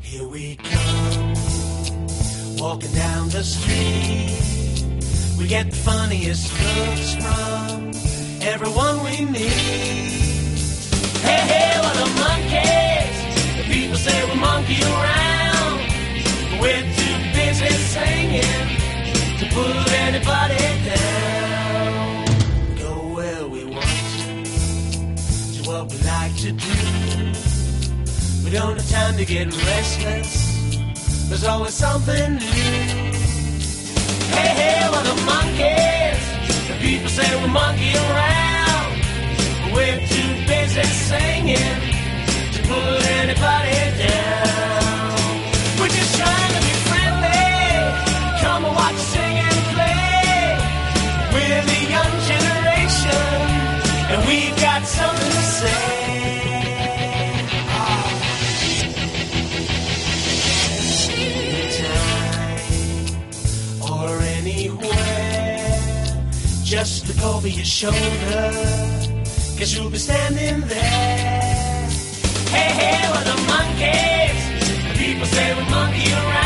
Here we come, walking down the street. We get the funniest looks from everyone we meet. Hey, hey, we're the monkeys. The people say we monkey around. We're too busy singing to put anybody down. Go where we want to, do what we like to do. We don't have time to get restless. There's always something new. Hey, hey, we're the monkeys. The people say we monkey around. We're too busy singing to put anybody down. We're just trying to be friendly. Come and watch, sing and play. We're the young generation, and we've got something to say. Just look over your shoulder, 'cause you'll be standing there. Hey, hey, we're the monkeys. The people say we monkey around.